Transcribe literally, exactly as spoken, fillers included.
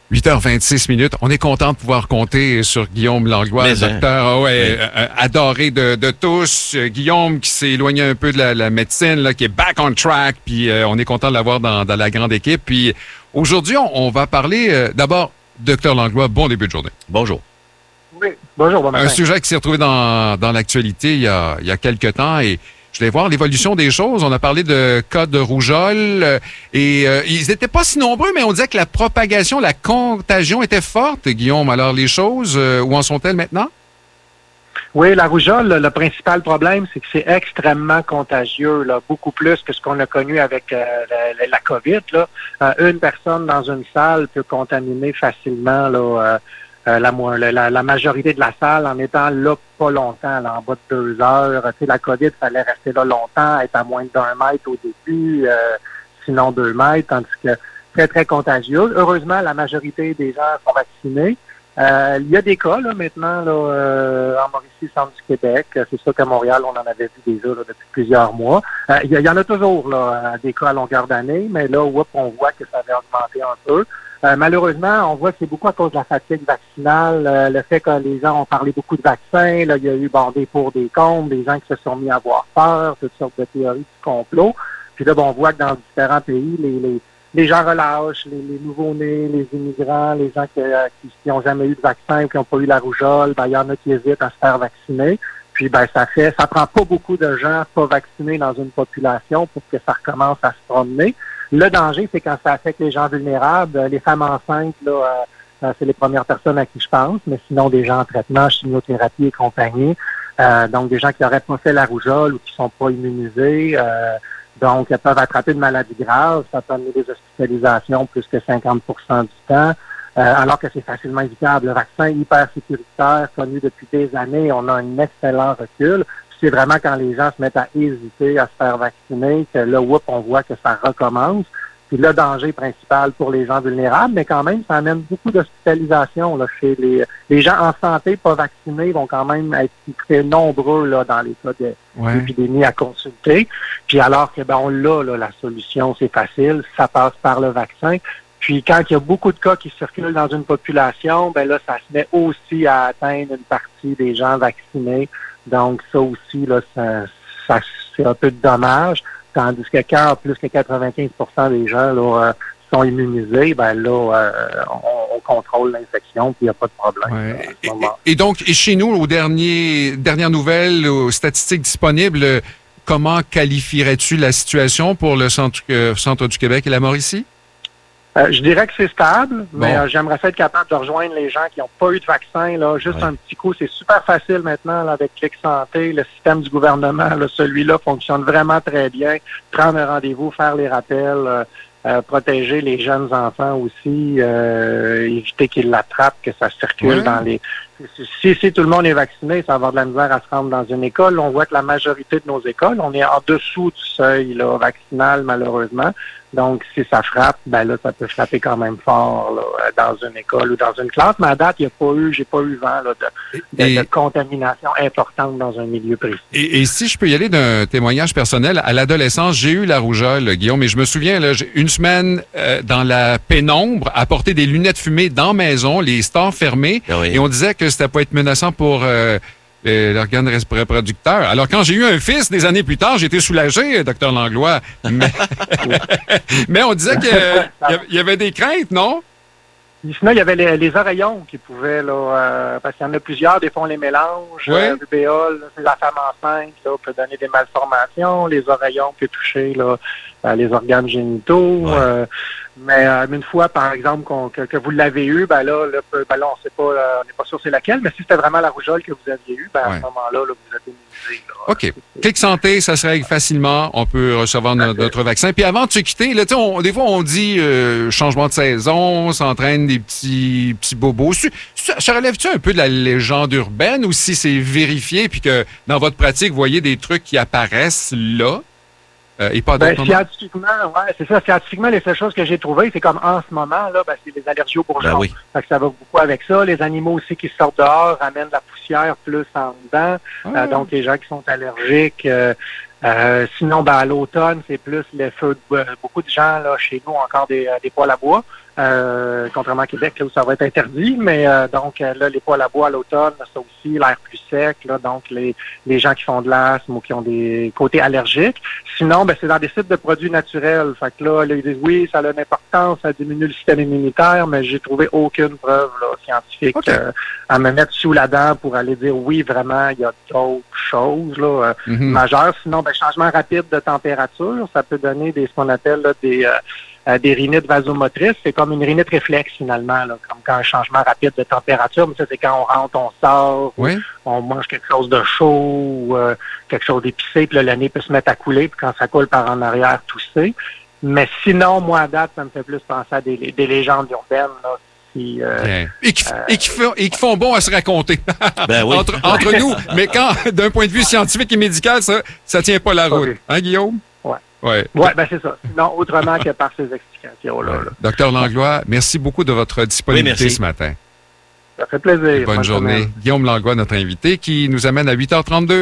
huit heures vingt-six minutes. On est content de pouvoir compter sur Guillaume Langlois, Mais, docteur ah ouais, oui. euh, adoré de, de tous. Euh, Guillaume qui s'est éloigné un peu de la, la médecine, là, qui est back on track, puis euh, on est content de l'avoir dans, dans la grande équipe. Puis aujourd'hui, on, on va parler euh, d'abord, docteur Langlois, bon début de journée. Bonjour. Oui, bonjour, bon matin. Un sujet qui s'est retrouvé dans, dans l'actualité il y a, il y a quelques temps et je voulais voir l'évolution des choses. On a parlé de cas de rougeole euh, et euh, ils n'étaient pas si nombreux, mais on disait que la propagation, la contagion était forte, Guillaume. Alors, les choses, euh, où en sont-elles maintenant? Oui, la rougeole, le principal problème, c'est que c'est extrêmement contagieux, là, beaucoup plus que ce qu'on a connu avec euh, la, la COVID. Là. Euh, une personne dans une salle peut contaminer facilement là, euh, euh, la, la, la majorité de la salle en étant là pas longtemps, là, en bas de deux heures. Tu sais, la COVID, il fallait rester là longtemps, être à moins d'un mètre au début, euh, sinon deux mètres, tandis que très, très contagieux. Heureusement, la majorité des gens sont vaccinés. Euh, il y a des cas là, maintenant là, euh, en Mauricie, centre du Québec. C'est sûr qu'à Montréal, on en avait vu déjà là, depuis plusieurs mois. Euh, il, y, il y en a toujours là, des cas à longueur d'année, mais là, whoop, on voit que ça avait augmenté un peu. Euh, malheureusement, on voit que c'est beaucoup à cause de la fatigue vaccinale, euh, le fait que les gens ont parlé beaucoup de vaccins. Là, il y a eu bon, des pour, des contre, des gens qui se sont mis à avoir peur, toutes sortes de théories du complot. Puis là, bon, on voit que dans différents pays, les, les Les gens relâchent, les, les nouveaux-nés, les immigrants, les gens qui qui n'ont jamais eu de vaccin ou qui n'ont pas eu la rougeole, ben il y en a qui hésitent à se faire vacciner. Puis ben ça fait, ça prend pas beaucoup de gens pas vaccinés dans une population pour que ça recommence à se promener. Le danger, c'est quand ça affecte les gens vulnérables, les femmes enceintes, là, euh, c'est les premières personnes à qui je pense, mais sinon des gens en traitement, chimiothérapie et compagnie. Euh, donc des gens qui n'auraient pas fait la rougeole ou qui sont pas immunisés. Euh, Donc, elles peuvent attraper de maladies graves. Ça peut amener des hospitalisations plus que cinquante pour cent du temps, euh, alors que c'est facilement évitable. Le vaccin hyper sécuritaire, connu depuis des années, on a un excellent recul. C'est vraiment quand les gens se mettent à hésiter à se faire vacciner que là, whoop, on voit que ça recommence. Puis le danger principal pour les gens vulnérables, mais quand même, ça amène beaucoup d'hospitalisations là, chez les, les gens en santé pas vaccinés vont quand même être très nombreux là, dans les cas de, Ouais. d'épidémie à consulter. Puis alors que ben on l'a, là, la solution, c'est facile, ça passe par le vaccin. Puis quand il y a beaucoup de cas qui circulent dans une population, ben là, ça se met aussi à atteindre une partie des gens vaccinés. Donc ça aussi, là, ça, ça c'est un peu de dommage. Tandis que quand plus que quatre-vingt-quinze pour cent des gens là, euh, sont immunisés, ben là, euh, on, on contrôle l'infection, puis il n'y a pas de problème. Ouais. Là, Et, en ce moment. et donc, et chez nous, aux derniers, dernières nouvelles, aux statistiques disponibles, euh, comment qualifierais-tu la situation pour le centre, euh, centre du Québec et la Mauricie? Euh, je dirais que c'est stable, mais Bon. euh, j'aimerais ça être capable de rejoindre les gens qui n'ont pas eu de vaccin. Là, juste Ouais. un petit coup, c'est super facile maintenant là, avec Clic Santé, le système du gouvernement. Là, celui-là fonctionne vraiment très bien. Prendre un rendez-vous, faire les rappels, euh, euh, protéger les jeunes enfants aussi, euh, éviter qu'ils l'attrapent, que ça circule Ouais. dans les... Si, si tout le monde est vacciné, ça va avoir de la misère à se rendre dans une école. On voit que la majorité de nos écoles, on est en dessous du seuil là, vaccinal, malheureusement. Donc, si ça frappe, ben là, ça peut frapper quand même fort là, dans une école ou dans une classe. Mais à date, il n'y a pas eu, j'ai pas eu vent là, de, de, Et- de contamination importante dans un milieu précis. Et, et si je peux y aller d'un témoignage personnel, à l'adolescence, j'ai eu la rougeole, Guillaume, et je me souviens, là, j'ai une semaine euh, dans la pénombre, à porter des lunettes fumées dans la maison, les stores fermés, Ah oui. et on disait que c'était pas être menaçant pour euh, euh, l'organe reproducteur. Alors, quand j'ai eu un fils des années plus tard, j'étais soulagé, docteur Langlois, mais, mais on disait qu'il y avait des craintes, non? Puis sinon, il y avait les, les oreillons qui pouvaient, là, euh, parce qu'il y en a plusieurs, des fois on les mélange. Oui. Euh, rubéole, là, c'est la femme enceinte, là, peut donner des malformations. Les oreillons peuvent toucher là, euh, les organes génitaux. Ouais. Euh, mais euh, une fois, par exemple, qu'on, que, que vous l'avez eu, ben là, là, peu- ben là on sait pas, euh, on n'est pas sûr c'est laquelle, mais si c'était vraiment la rougeole que vous aviez eue, ben à Ouais. ce moment-là, là, vous êtes immunisé. Là. OK. Clic Santé, ça se règle facilement. On peut recevoir no- notre vaccin. Puis avant de se quitter, là, tu sais, on- des fois, on dit euh, changement de saison, on s'entraîne des petits, petits bobos. Ça, ça, ça relève-tu un peu de la légende urbaine ou si c'est vérifié puis que dans votre pratique, vous voyez des trucs qui apparaissent là euh, et pas à Ben, d'autres moments? scientifiquement, ouais, c'est ça. Scientifiquement, les seules choses que j'ai trouvées, c'est comme en ce moment, là, ben, c'est les allergies aux bourgeons. Ben oui. Fait que ça va beaucoup avec ça. Les animaux aussi qui sortent dehors ramènent de la poussière plus en dedans. Ah. Euh, donc, les gens qui sont allergiques. Euh, euh, sinon, ben, à l'automne, c'est plus les feux de bois. Beaucoup de gens, là, chez nous, ont encore des, euh, des poêles à bois. euh, contrairement à Québec, là, où ça va être interdit. Mais euh, donc, euh, là, les poêles à bois à l'automne, ça aussi, l'air plus sec, là, donc les, les gens qui font de l'asthme ou qui ont des côtés allergiques. Sinon, ben, c'est dans des sites de produits naturels. Fait que là, là, ils disent, oui, ça a une importance, ça diminue le système immunitaire, mais j'ai trouvé aucune preuve là, scientifique okay. euh, à me mettre sous la dent pour aller dire, oui, vraiment, il y a d'autres choses là, euh, mm-hmm. majeures. Sinon, ben, changement rapide de température, ça peut donner des ce qu'on appelle là, des, euh, des rhinites vasomotrices. C'est comme une rhinite réflexe, finalement, là, comme quand un changement rapide de température. Mais ça, c'est quand on rentre, on sort, oui. on mange quelque chose de chaud, ou euh, quelque chose d'épicé, puis là, le nez peut se mettre à couler, puis quand ça coule par en arrière, tousser. Mais sinon, moi, à date, ça me fait plus penser à des, des légendes urbaines, là. Qui, euh, et, qui, euh, et, qui font, et qui font bon à se raconter ben oui. entre, entre nous. Mais quand, d'un point de vue scientifique et médical, ça ne tient pas la route. Okay. Hein, Guillaume? Oui. Ouais. Ouais, ben c'est ça. Non, autrement que par ces explications-là. Ouais. Docteur Langlois, merci beaucoup de votre disponibilité oui, ce matin. Ça fait plaisir. Bonne, Bonne journée. Semaine. Guillaume Langlois, notre invité, qui nous amène à huit heures trente-deux.